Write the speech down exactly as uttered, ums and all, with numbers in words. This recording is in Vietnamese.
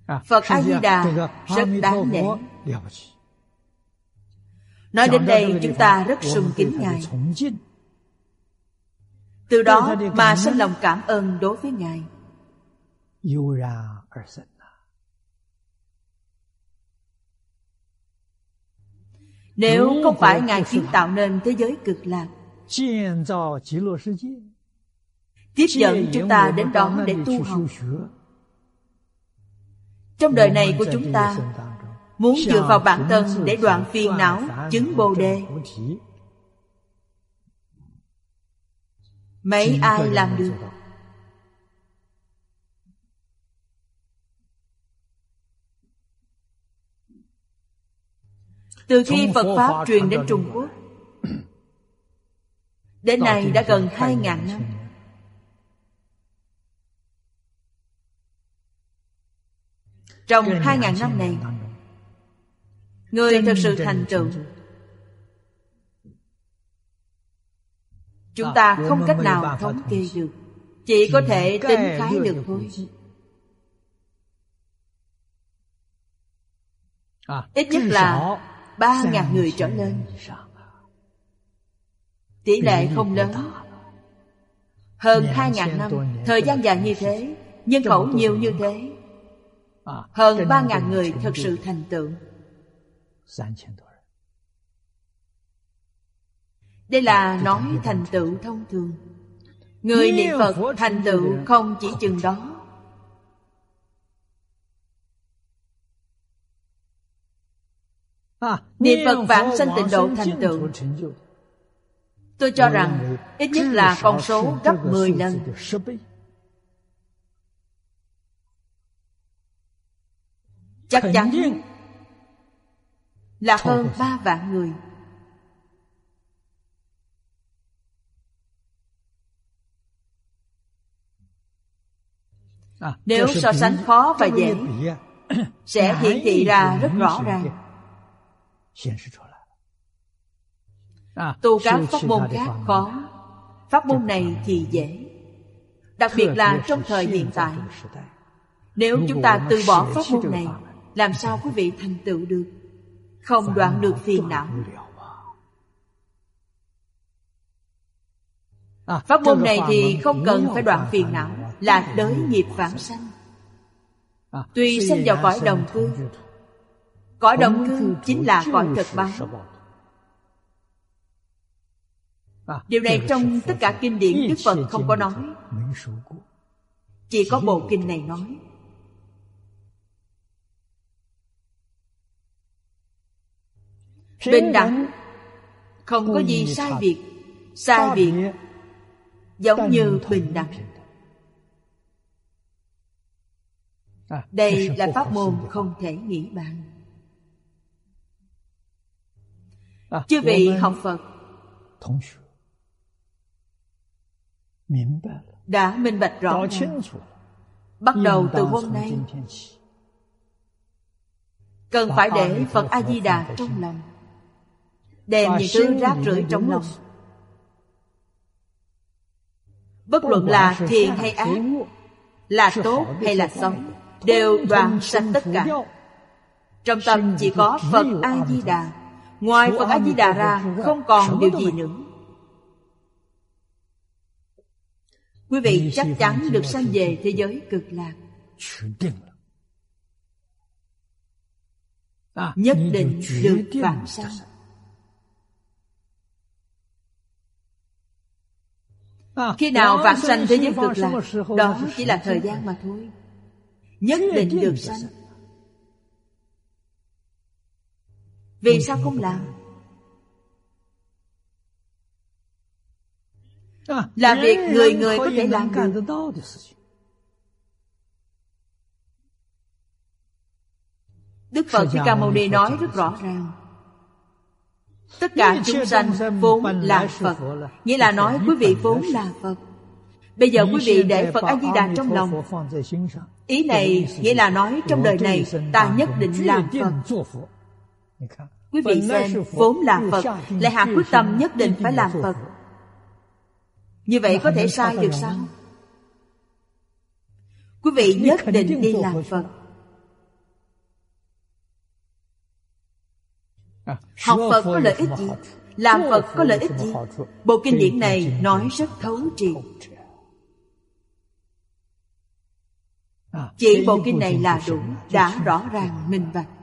Phật A-di-đà rất đáng nể. Nói đến đây chúng ta rất sùng kính Ngài, từ đó mà sinh lòng cảm ơn đối với Ngài. Nếu không phải Ngài kiến tạo nên thế giới cực lạc, tiếp dẫn chúng ta đến đó để tu học, trong đời này của chúng ta muốn dựa vào bản thân để đoạn phiền não, chứng Bồ Đề, mấy ai làm được? Từ khi Phật Pháp truyền đến Trung Quốc đến nay đã gần hai ngàn năm. Trong hai ngàn năm này, người thật sự thành tựu chúng ta không cách nào thống kê được, chỉ có thể tính khái được thôi. Ít nhất là ba ngàn người trở lên. Tỷ lệ không lớn. Hơn hai ngàn năm, thời gian dài như thế, nhân khẩu nhiều như thế, hơn ba ngàn người thật sự thành tựu. Đây là nói thành tựu thông thường. Người niệm Phật thành tựu không chỉ chừng đó. Niệm Phật vãng sanh tịnh độ thành tựu, tôi cho rằng ít nhất là con số gấp mười lần. Chắc chắn là hơn ba vạn người. Nếu so sánh khó và dễ, sẽ hiển thị ra rất rõ ràng. Tu các pháp môn khác khó, pháp môn này thì dễ. Đặc biệt là trong thời hiện tại, nếu chúng ta từ bỏ pháp môn này, làm sao quý vị thành tựu được? Không đoạn được phiền não. Pháp môn này thì không cần phải đoạn phiền não, là đới nghiệp vãng sanh. Tuy sinh vào cõi đồng cư, cõi đồng cư chính là cõi thực báo. Điều này trong tất cả kinh điển Đức Phật không có nói, chỉ có bộ kinh này nói. Bình đẳng, không có gì sai biệt. Sai biệt giống như bình đẳng. Đây là pháp môn không thể nghĩ bàn. Chư vị học Phật đã minh bạch rõ ràng. Bắt đầu từ hôm nay, cần phải để Phật A-di-đà trong lòng, đem những thứ rác rưởi trong lòng, bất luận là thiện hay ác, là tốt hay là xấu, đều đoạn sạch tất cả. Trong tâm chỉ có Phật A-di-đà, ngoài Phật A-di-đà ra không còn điều gì nữa. Quý vị chắc chắn được sanh về thế giới cực lạc. Nhất định được vãng sanh. Khi nào vãng sanh thế giới cực lạc, đó chỉ là thời gian mà thôi. Nhất định được sanh. Vì sao không làm? Là việc người người có thể làm được. Đức Phật Thích Ca Mâu Ni nói rất rõ ràng, tất cả chúng sanh vốn là Phật. Nghĩa là nói quý vị vốn là Phật. Bây giờ quý vị để Phật A-di-đà trong lòng. Ý này nghĩa là nói trong đời này ta nhất định làm Phật. Quý vị xem, vốn là Phật, lại hạ quyết tâm nhất định phải làm Phật. Như vậy có thể sai được sao? Quý vị nhất định đi làm Phật. Học Phật có lợi ích gì? Làm Phật có lợi ích gì? Bộ kinh điển này nói rất thấu triệt. Chỉ bộ kinh này là đủ, đã rõ ràng minh bạch.